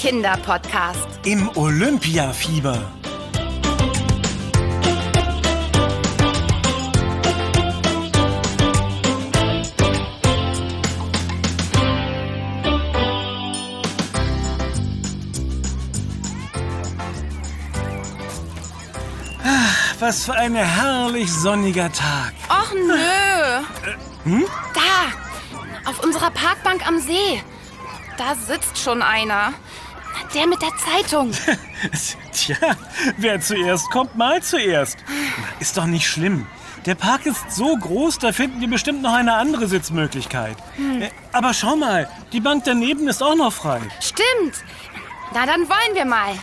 Kinderpodcast. Im Olympiafieber. Was für ein herrlich sonniger Tag. Och nö. Da, auf unserer Parkbank am See. Da sitzt schon einer. Der mit der Zeitung. Tja, wer zuerst kommt, mal zuerst. Ist doch nicht schlimm. Der Park ist so groß, da finden wir bestimmt noch eine andere Sitzmöglichkeit. Aber schau mal, die Bank daneben ist auch noch frei. Stimmt. Na, dann wollen wir mal.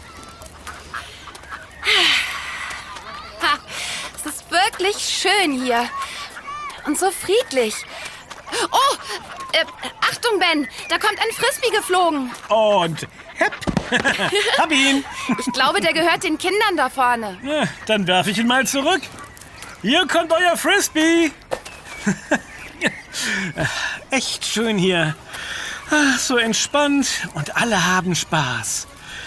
Es ist wirklich schön hier. Und so friedlich. Oh, Achtung, Ben, da kommt ein Frisbee geflogen. Und hepp, hab ihn. Ich glaube, der gehört den Kindern da vorne. Ja, dann werfe ich ihn mal zurück. Hier kommt euer Frisbee. Echt schön hier. So entspannt und alle haben Spaß.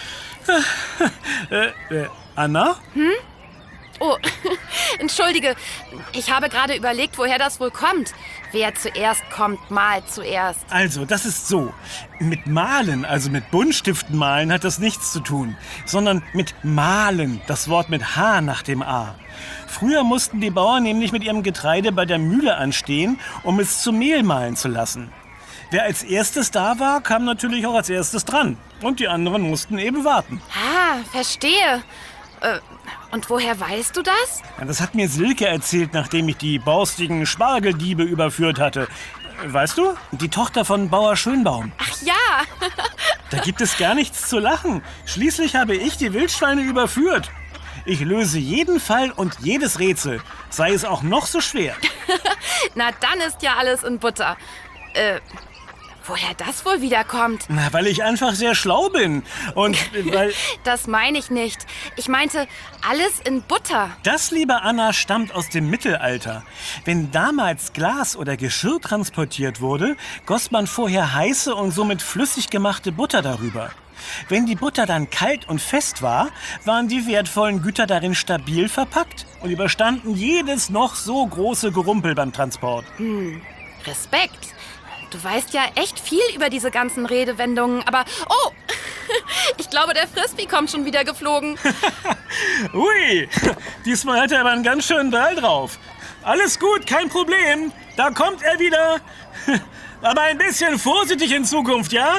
Anna? Oh, entschuldige, ich habe gerade überlegt, woher das wohl kommt. Wer zuerst kommt, malt zuerst. Also, das ist so. Mit Malen, also mit Buntstiften malen, hat das nichts zu tun. Sondern mit Mahlen, das Wort mit H nach dem A. Früher mussten die Bauern nämlich mit ihrem Getreide bei der Mühle anstehen, um es zu Mehl mahlen zu lassen. Wer als erstes da war, kam natürlich auch als erstes dran. Und die anderen mussten eben warten. Ah, verstehe. Und woher weißt du das? Ja, das hat mir Silke erzählt, nachdem ich die borstigen Spargeldiebe überführt hatte. Weißt du? Die Tochter von Bauer Schönbaum. Ach ja. Da gibt es gar nichts zu lachen. Schließlich habe ich die Wildschweine überführt. Ich löse jeden Fall und jedes Rätsel, sei es auch noch so schwer. Na, dann ist ja alles in Butter. Woher das wohl wieder kommt? Na, weil ich einfach sehr schlau bin. Und weil... Das meine ich nicht. Ich meinte, alles in Butter. Das, liebe Anna, stammt aus dem Mittelalter. Wenn damals Glas oder Geschirr transportiert wurde, goss man vorher heiße und somit flüssig gemachte Butter darüber. Wenn die Butter dann kalt und fest war, waren die wertvollen Güter darin stabil verpackt und überstanden jedes noch so große Gerumpel beim Transport. Respekt. Du weißt ja echt viel über diese ganzen Redewendungen, aber... Oh, ich glaube, der Frisbee kommt schon wieder geflogen. Ui, diesmal hat er aber einen ganz schönen Drall drauf. Alles gut, kein Problem. Da kommt er wieder. Aber ein bisschen vorsichtig in Zukunft, ja?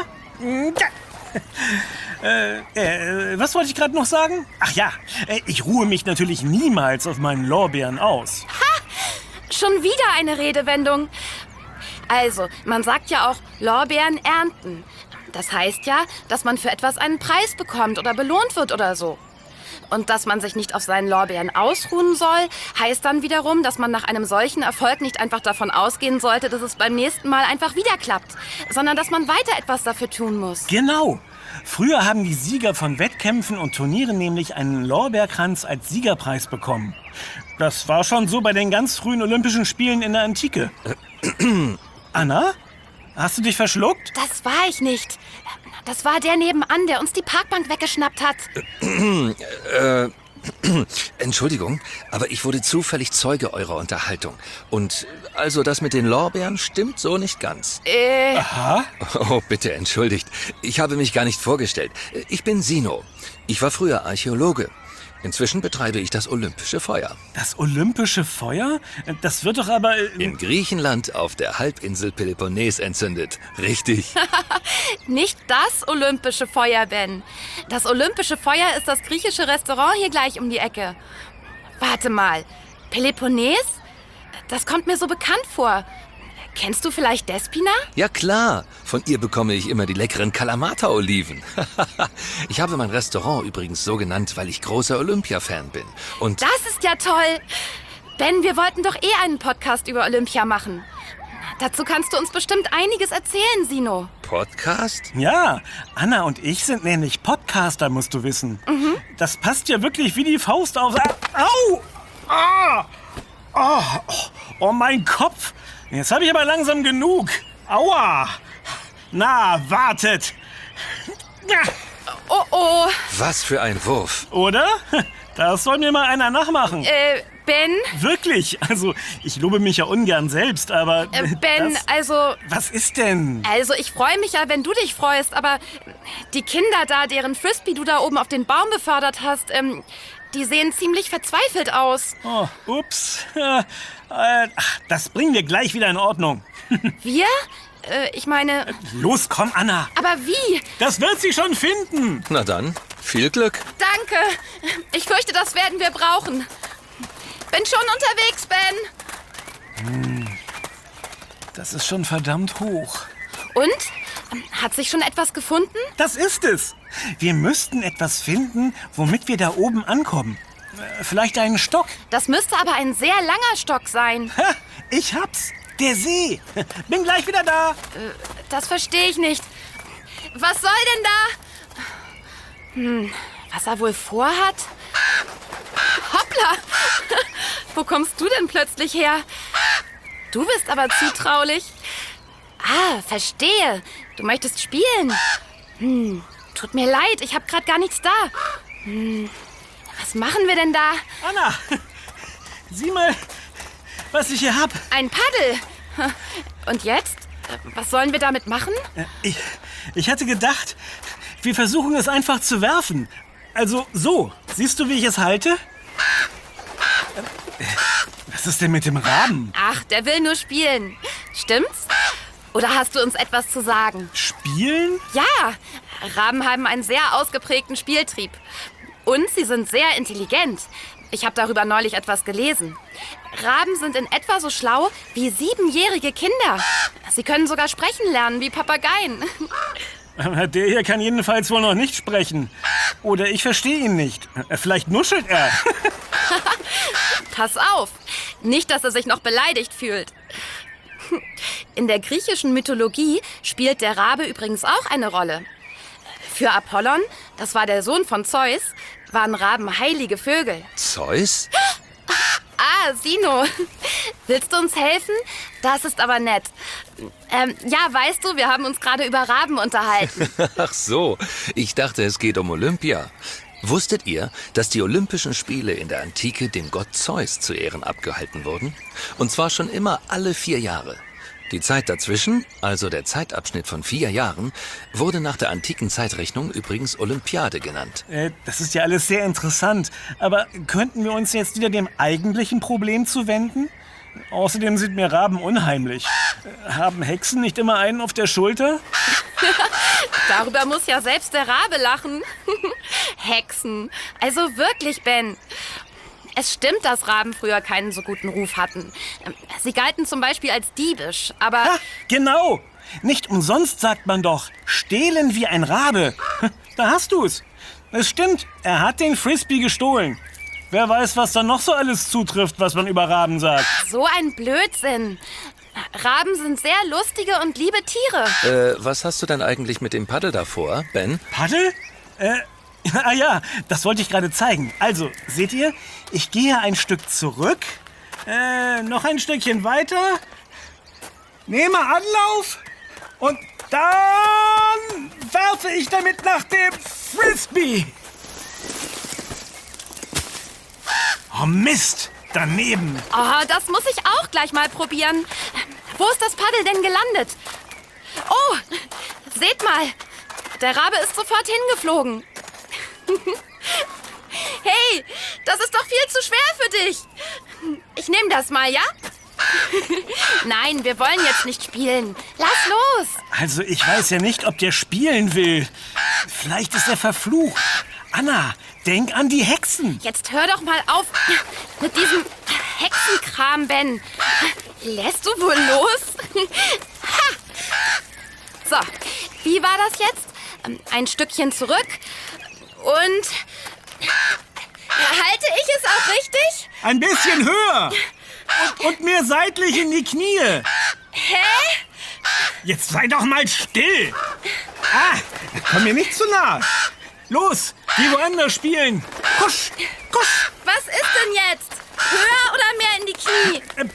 Was wollte ich gerade noch sagen? Ach ja, ich ruhe mich natürlich niemals auf meinen Lorbeeren aus. Schon wieder eine Redewendung. Also, man sagt ja auch Lorbeeren ernten. Das heißt ja, dass man für etwas einen Preis bekommt oder belohnt wird oder so. Und dass man sich nicht auf seinen Lorbeeren ausruhen soll, heißt dann wiederum, dass man nach einem solchen Erfolg nicht einfach davon ausgehen sollte, dass es beim nächsten Mal einfach wieder klappt, sondern dass man weiter etwas dafür tun muss. Genau. Früher haben die Sieger von Wettkämpfen und Turnieren nämlich einen Lorbeerkranz als Siegerpreis bekommen. Das war schon so bei den ganz frühen Olympischen Spielen in der Antike. Anna? Hast du dich verschluckt? Das war ich nicht. Das war der nebenan, der uns die Parkbank weggeschnappt hat. Entschuldigung, aber ich wurde zufällig Zeuge eurer Unterhaltung. Und also das mit den Lorbeeren stimmt so nicht ganz. Aha. Oh, bitte entschuldigt. Ich habe mich gar nicht vorgestellt. Ich bin Sino. Ich war früher Archäologe. Inzwischen betreibe ich das Olympische Feuer. Das Olympische Feuer? Das wird doch aber... In Griechenland auf der Halbinsel Peloponnes entzündet. Richtig. Nicht das Olympische Feuer, Ben. Das Olympische Feuer ist das griechische Restaurant hier gleich um die Ecke. Warte mal, Peloponnes? Das kommt mir so bekannt vor. Kennst du vielleicht Despina? Ja klar, von ihr bekomme ich immer die leckeren Kalamata-Oliven. Ich habe mein Restaurant übrigens so genannt, weil ich großer Olympia-Fan bin. Und Das ist ja toll. Ben, wir wollten doch einen Podcast über Olympia machen. Dazu kannst du uns bestimmt einiges erzählen, Sino. Podcast? Ja, Anna und ich sind nämlich Podcaster, musst du wissen. Das passt ja wirklich wie die Faust auf... Au! Ah! Oh, mein Kopf! Jetzt habe ich aber langsam genug. Aua! Na, wartet! Oh, oh. Was für ein Wurf. Oder? Das soll mir mal einer nachmachen. Ben? Wirklich? Also, ich lobe mich ja ungern selbst, aber... Ben, also... Was ist denn? Also, ich freue mich ja, wenn du dich freust, aber die Kinder da, deren Frisbee du da oben auf den Baum befördert hast, die sehen ziemlich verzweifelt aus. Oh, ups. Das bringen wir gleich wieder in Ordnung. Wir? Ich meine... Los, komm, Anna. Aber wie? Das wird sie schon finden. Na dann, viel Glück. Danke. Ich fürchte, das werden wir brauchen. Bin schon unterwegs, Ben. Das ist schon verdammt hoch. Und? Hat sich schon etwas gefunden? Das ist es. Wir müssten etwas finden, womit wir da oben ankommen. Vielleicht einen Stock. Das müsste aber ein sehr langer Stock sein. Ha, ich hab's. Der See. Bin gleich wieder da. Das verstehe ich nicht. Was soll denn da? Was er wohl vorhat? Hoppla! Wo kommst du denn plötzlich her? Du bist aber zutraulich. Ah, verstehe. Du möchtest spielen. Tut mir leid, ich habe gerade gar nichts da. Was machen wir denn da? Anna, sieh mal, was ich hier hab. Ein Paddel. Und jetzt? Was sollen wir damit machen? Ich hatte gedacht, wir versuchen es einfach zu werfen. Also so. Siehst du, wie ich es halte? Was ist denn mit dem Raben? Ach, der will nur spielen. Stimmt's? Oder hast du uns etwas zu sagen? Spielen? Ja, Raben haben einen sehr ausgeprägten Spieltrieb. Und sie sind sehr intelligent. Ich habe darüber neulich etwas gelesen. Raben sind in etwa so schlau wie 7-jährige Kinder. Sie können sogar sprechen lernen wie Papageien. Der hier kann jedenfalls wohl noch nicht sprechen. Oder ich verstehe ihn nicht. Vielleicht nuschelt er. Pass auf. Nicht, dass er sich noch beleidigt fühlt. In der griechischen Mythologie spielt der Rabe übrigens auch eine Rolle. Für Apollon, das war der Sohn von Zeus, waren Raben heilige Vögel. Zeus? Ah, Sino. Willst du uns helfen? Das ist aber nett. Ja, weißt du, wir haben uns gerade über Raben unterhalten. Ach so, ich dachte, es geht um Olympia. Wusstet ihr, dass die Olympischen Spiele in der Antike dem Gott Zeus zu Ehren abgehalten wurden? Und zwar schon immer alle 4 Jahre. Die Zeit dazwischen, also der Zeitabschnitt von 4 Jahren, wurde nach der antiken Zeitrechnung übrigens Olympiade genannt. Das ist ja alles sehr interessant. Aber könnten wir uns jetzt wieder dem eigentlichen Problem zuwenden? Außerdem sind mir Raben unheimlich. Haben Hexen nicht immer einen auf der Schulter? Darüber muss ja selbst der Rabe lachen. Hexen. Also wirklich, Ben. Es stimmt, dass Raben früher keinen so guten Ruf hatten. Sie galten zum Beispiel als diebisch, aber... Ah, genau! Nicht umsonst sagt man doch, stehlen wie ein Rabe. Da hast du's. Es stimmt, er hat den Frisbee gestohlen. Wer weiß, was da noch so alles zutrifft, was man über Raben sagt. So ein Blödsinn. Raben sind sehr lustige und liebe Tiere. Was hast du denn eigentlich mit dem Paddel davor, Ben? Paddel? Ah ja, das wollte ich gerade zeigen. Also, seht ihr, ich gehe ein Stück zurück, noch ein Stückchen weiter, nehme Anlauf und dann werfe ich damit nach dem Frisbee. Oh Mist, daneben. Oh, das muss ich auch gleich mal probieren. Wo ist das Paddel denn gelandet? Oh, seht mal, der Rabe ist sofort hingeflogen. Hey, das ist doch viel zu schwer für dich. Ich nehme das mal, ja? Nein, wir wollen jetzt nicht spielen. Lass los. Also, ich weiß ja nicht, ob der spielen will. Vielleicht ist er verflucht. Anna, denk an die Hexen. Jetzt hör doch mal auf mit diesem Hexenkram, Ben. Lässt du wohl los? Ha! So, wie war das jetzt? Ein Stückchen zurück. Und halte ich es auch richtig? Ein bisschen höher. Und mehr seitlich in die Knie. Hä? Jetzt sei doch mal still. Ah, komm mir nicht zu nah. Los, geh woanders spielen. Kusch, kusch. Was ist denn jetzt? Höher oder mehr in die Knie?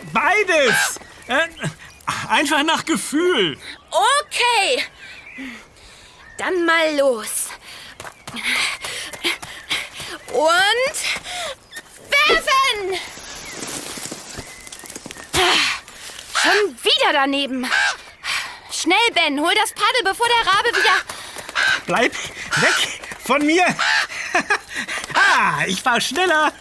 Beides. Einfach nach Gefühl. Okay. Dann mal los. Und werfen! Schon wieder daneben. Schnell, Ben, hol das Paddel, bevor der Rabe wieder... Bleib weg von mir! Ich war schneller.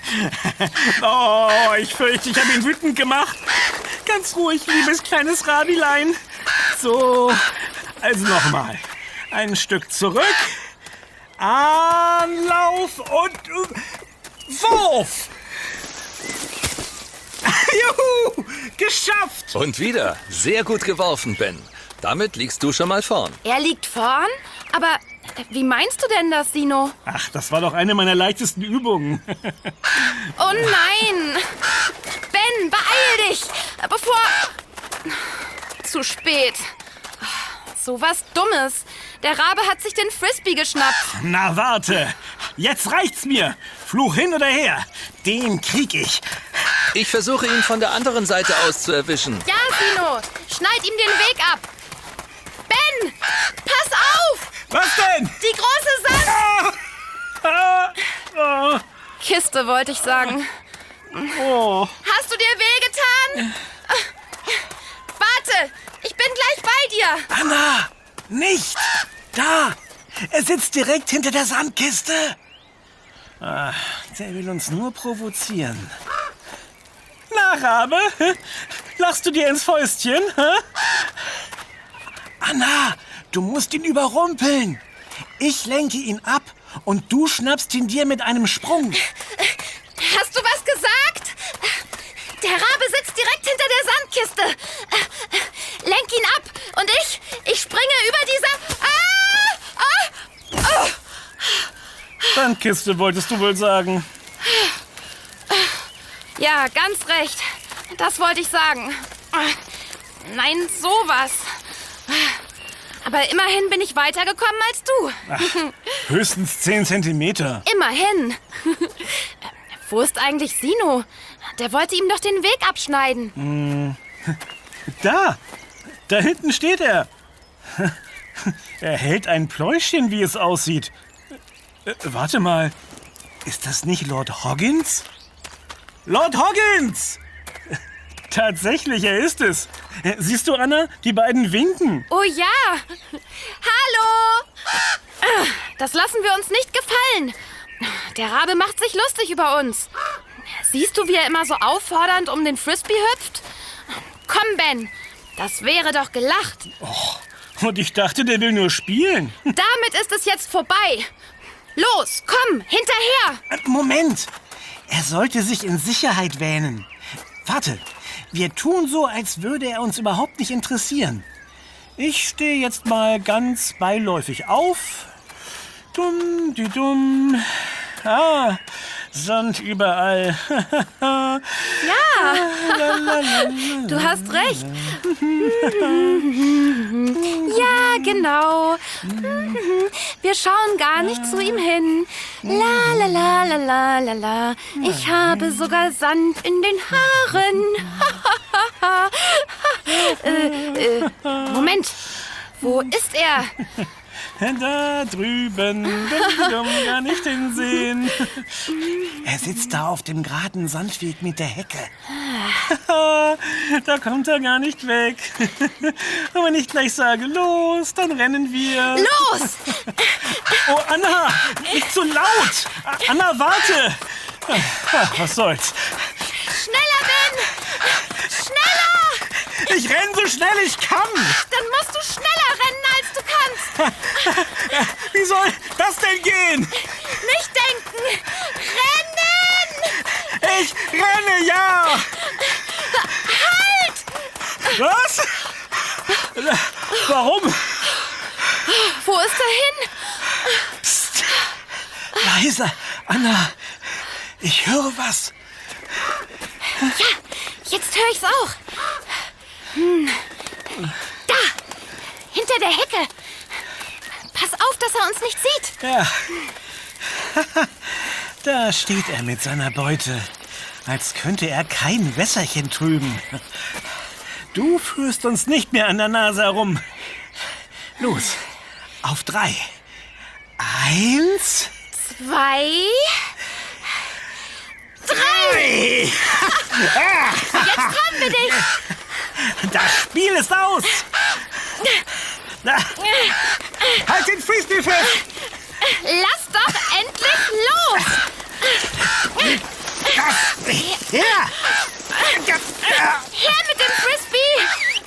Oh, ich fürchte, ich habe ihn wütend gemacht. Ganz ruhig, liebes kleines Rabilein. So, also nochmal. Ein Stück zurück. Anlauf und Wurf. Juhu, geschafft. Und wieder. Sehr gut geworfen, Ben. Damit liegst du schon mal vorn. Er liegt vorn? Aber wie meinst du denn das, Sino? Ach, das war doch eine meiner leichtesten Übungen. Oh nein! Ben, beeil dich! Bevor... Zu spät. So was Dummes. Der Rabe hat sich den Frisbee geschnappt. Na warte, jetzt reicht's mir. Fluch hin oder her, den krieg ich. Ich versuche ihn von der anderen Seite aus zu erwischen. Ja, Sino, schneid ihm den Weg ab. Ben, pass auf! Was denn? Die große Sand... Kiste, wollte ich sagen. Oh. Hast du dir wehgetan? Warte, ich bin gleich bei dir. Anna, nicht! Da! Er sitzt direkt hinter der Sandkiste. Der will uns nur provozieren. Na, Rabe, lachst du dir ins Fäustchen? Anna, du musst ihn überrumpeln. Ich lenke ihn ab und du schnappst ihn dir mit einem Sprung. Hast du was gesagt? Der Rabe sitzt direkt hinter der Sandkiste. Lenk ihn ab und ich springe über dieser... Sandkiste wolltest du wohl sagen. Ja, ganz recht. Das wollte ich sagen. Nein, sowas. Aber immerhin bin ich weitergekommen als du. Ach, höchstens 10 Zentimeter. Immerhin. Wo ist eigentlich Sino? Der wollte ihm doch den Weg abschneiden. Da hinten steht er. Er hält ein Pläuschchen, wie es aussieht. Warte mal, ist das nicht Lord Hoggins? Lord Hoggins! Tatsächlich, er ist es. Siehst du, Anna, die beiden winken. Oh ja. Hallo. Das lassen wir uns nicht gefallen. Der Rabe macht sich lustig über uns. Siehst du, wie er immer so auffordernd um den Frisbee hüpft? Komm, Ben, das wäre doch gelacht. Oh, und ich dachte, der will nur spielen. Damit ist es jetzt vorbei. Los, komm, hinterher. Moment, er sollte sich in Sicherheit wähnen. Warte, wir tun so, als würde er uns überhaupt nicht interessieren. Ich stehe jetzt mal ganz beiläufig auf. Dumm, die dumm. Sand überall. Ja, du hast recht. Ja, genau. Wir schauen gar nicht zu ihm hin. La la la la la la la. Ich habe sogar Sand in den Haaren. Moment, wo ist er? Da drüben, gar nicht hinsehen. Er sitzt da auf dem geraden Sandweg mit der Hecke. Da kommt er gar nicht weg. Und wenn ich gleich sage, los, dann rennen wir. Los! Oh, Anna, nicht so laut. Anna, warte. Was soll's? Schneller, Ben! Schneller! Ich renn so schnell ich kann. Dann musst du schneller rennen, als du kannst. Wie soll das denn gehen? Nicht denken! Rennen! Ich renne, ja. Halt! Was? Warum? Wo ist er hin? Psst. Leise, Anna. Ich höre was. Ja, jetzt höre ich's auch. Da! Hinter der Hecke! Pass auf, dass er uns nicht sieht! Ja. Da steht er mit seiner Beute, als könnte er kein Wässerchen trüben. Du führst uns nicht mehr an der Nase herum. Los, Auf 3. 1, 2, 3. Jetzt haben wir dich. das Spiel ist aus. Halt den Frisbee fest. Lass doch endlich los. Ja. Her mit dem Frisbee.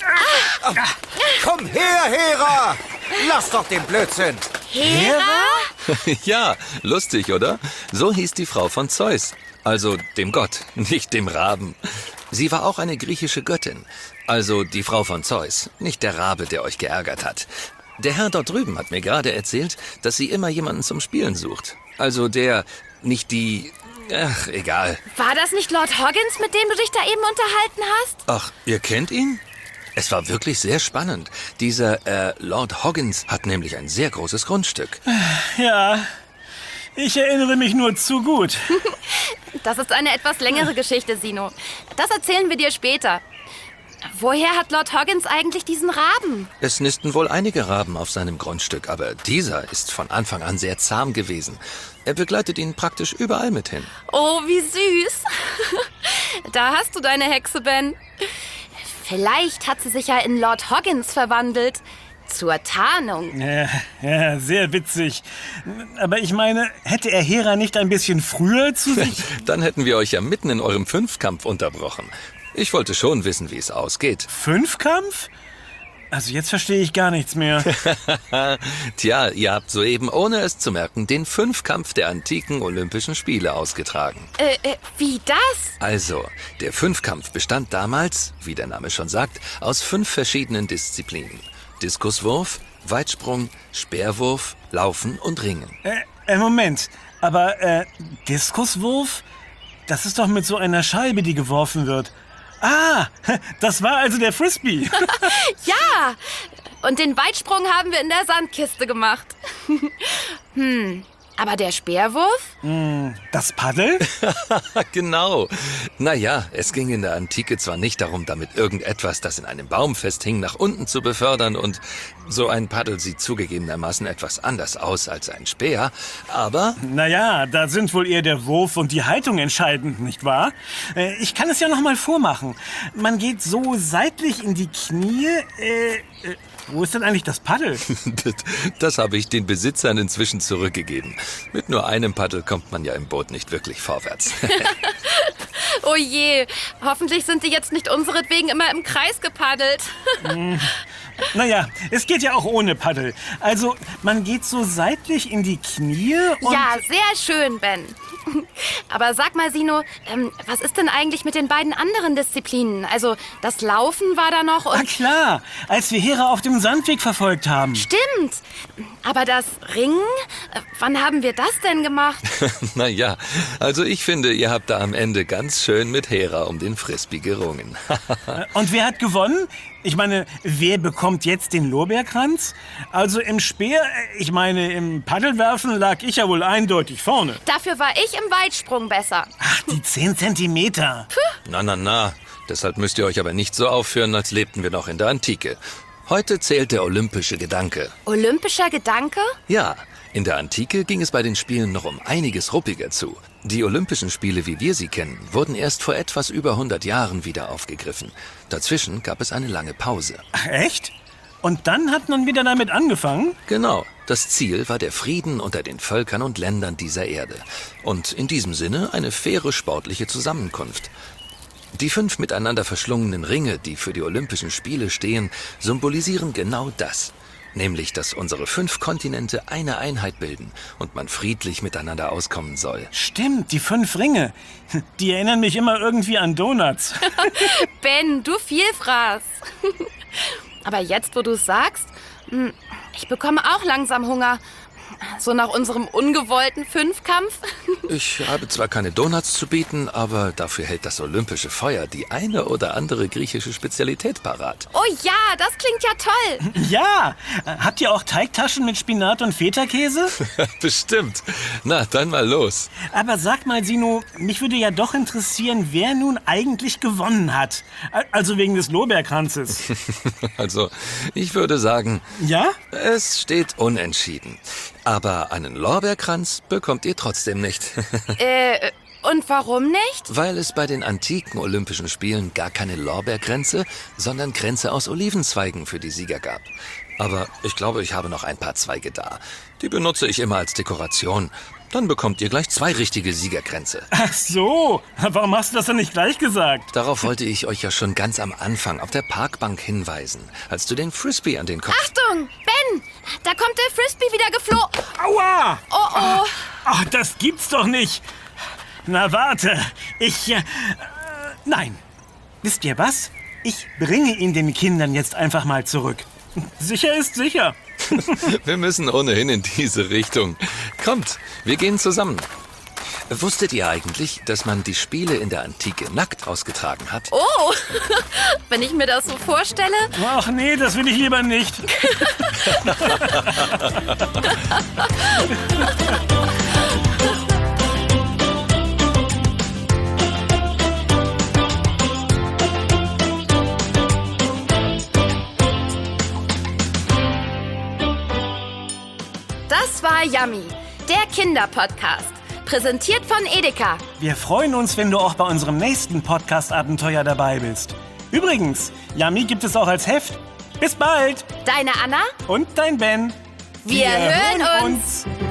Komm her, Hera! Lass doch den Blödsinn! Hera? Ja, lustig, oder? So hieß die Frau von Zeus. Also dem Gott, nicht dem Raben. Sie war auch eine griechische Göttin. Also die Frau von Zeus, nicht der Rabe, der euch geärgert hat. Der Herr dort drüben hat mir gerade erzählt, dass sie immer jemanden zum Spielen sucht. Also nicht die... Ach, egal. War das nicht Lord Hoggins, mit dem du dich da eben unterhalten hast? Ach, ihr kennt ihn? Es war wirklich sehr spannend. Dieser Lord Hoggins hat nämlich ein sehr großes Grundstück. Ja, ich erinnere mich nur zu gut. Das ist eine etwas längere Geschichte, Sino. Das erzählen wir dir später. Woher hat Lord Hoggins eigentlich diesen Raben? Es nisten wohl einige Raben auf seinem Grundstück, aber dieser ist von Anfang an sehr zahm gewesen. Er begleitet ihn praktisch überall mit hin. Oh, wie süß. Da hast du deine Hexe, Ben. Vielleicht hat sie sich ja in Lord Hoggins verwandelt. Zur Tarnung. Ja, sehr witzig. Aber ich meine, hätte er Hera nicht ein bisschen früher zu sich... Dann hätten wir euch ja mitten in eurem Fünfkampf unterbrochen. Ich wollte schon wissen, wie es ausgeht. Fünfkampf? Also jetzt verstehe ich gar nichts mehr. Tja, ihr habt soeben, ohne es zu merken, den Fünfkampf der antiken Olympischen Spiele ausgetragen. Wie das? Also, der Fünfkampf bestand damals, wie der Name schon sagt, aus 5 verschiedenen Disziplinen. Diskuswurf, Weitsprung, Speerwurf, Laufen und Ringen. Moment. Aber, Diskuswurf? Das ist doch mit so einer Scheibe, die geworfen wird. Ah, das war also der Frisbee. Ja, und den Weitsprung haben wir in der Sandkiste gemacht. Aber der Speerwurf? Das Paddel? Genau. Naja, es ging in der Antike zwar nicht darum, damit irgendetwas, das in einem Baum festhing, nach unten zu befördern und so ein Paddel sieht zugegebenermaßen etwas anders aus als ein Speer, aber... Naja, da sind wohl eher der Wurf und die Haltung entscheidend, nicht wahr? Ich kann es ja noch mal vormachen. Man geht so seitlich in die Knie... Wo ist denn eigentlich das Paddel? Das habe ich den Besitzern inzwischen zurückgegeben. Mit nur einem Paddel kommt man ja im Boot nicht wirklich vorwärts. Oh je, hoffentlich sind die jetzt nicht unseretwegen immer im Kreis gepaddelt. Naja, es geht ja auch ohne Paddel. Also, man geht so seitlich in die Knie und... Ja, sehr schön, Ben. Aber sag mal, Sino, was ist denn eigentlich mit den beiden anderen Disziplinen? Also, das Laufen war da noch Na und... klar, als wir Hera auf dem Sandweg verfolgt haben. Stimmt. Aber das Ringen? Wann haben wir das denn gemacht? Naja, also ich finde, ihr habt da am Ende ganz schön mit Hera um den Frisbee gerungen. Und wer hat gewonnen? Ich meine, wer bekommt jetzt den Lorbeerkranz? Also im Speer, ich meine, im Paddelwerfen lag ich ja wohl eindeutig vorne. Dafür war ich im Weitsprung besser. Ach, die 10 Zentimeter. Na. Deshalb müsst ihr euch aber nicht so aufführen, als lebten wir noch in der Antike. Heute zählt der olympische Gedanke. Olympischer Gedanke? Ja, in der Antike ging es bei den Spielen noch um einiges ruppiger zu. Die Olympischen Spiele, wie wir sie kennen, wurden erst vor etwas über 100 Jahren wieder aufgegriffen. Dazwischen gab es eine lange Pause. Ach, echt? Und dann hat man wieder damit angefangen? Genau, das Ziel war der Frieden unter den Völkern und Ländern dieser Erde. Und in diesem Sinne eine faire sportliche Zusammenkunft. Die 5 miteinander verschlungenen Ringe, die für die Olympischen Spiele stehen, symbolisieren genau das. Nämlich, dass unsere 5 Kontinente eine Einheit bilden und man friedlich miteinander auskommen soll. Stimmt, die 5 Ringe. Die erinnern mich immer irgendwie an Donuts. Ben, du Vielfraß. Aber jetzt, wo du es sagst, ich bekomme auch langsam Hunger. So nach unserem ungewollten Fünfkampf? Ich habe zwar keine Donuts zu bieten, aber dafür hält das olympische Feuer die eine oder andere griechische Spezialität parat. Oh ja, das klingt ja toll. Ja, habt ihr auch Teigtaschen mit Spinat und Feta-Käse? Bestimmt. Na, dann mal los. Aber sag mal, Sino, mich würde ja doch interessieren, wer nun eigentlich gewonnen hat. Also wegen des Lorbeerkranzes. Also, ich würde sagen, Ja? es steht unentschieden. Aber einen Lorbeerkranz bekommt ihr trotzdem nicht. Und warum nicht? Weil es bei den antiken Olympischen Spielen gar keine Lorbeerkränze, sondern Kränze aus Olivenzweigen für die Sieger gab. Aber ich glaube, ich habe noch ein paar Zweige da. Die benutze ich immer als Dekoration. Dann bekommt ihr gleich 2 richtige Siegerkränze. Ach so, warum hast du das denn nicht gleich gesagt? Darauf wollte ich euch ja schon ganz am Anfang auf der Parkbank hinweisen, als du den Frisbee an den Kopf... Achtung, Ben, da kommt der Frisbee wieder geflogen. Aua! Oh. Ach, das gibt's doch nicht. Na warte, nein. Wisst ihr was? Ich bringe ihn den Kindern jetzt einfach mal zurück. Sicher ist sicher. Wir müssen ohnehin in diese Richtung. Kommt, wir gehen zusammen. Wusstet ihr eigentlich, dass man die Spiele in der Antike nackt ausgetragen hat? Oh, wenn ich mir das so vorstelle. Ach nee, das will ich lieber nicht. Das war Yummy, der Kinderpodcast. Präsentiert von Edeka. Wir freuen uns, wenn du auch bei unserem nächsten Podcast-Abenteuer dabei bist. Übrigens, Yummy gibt es auch als Heft. Bis bald! Deine Anna? Und dein Ben. Wir hören uns.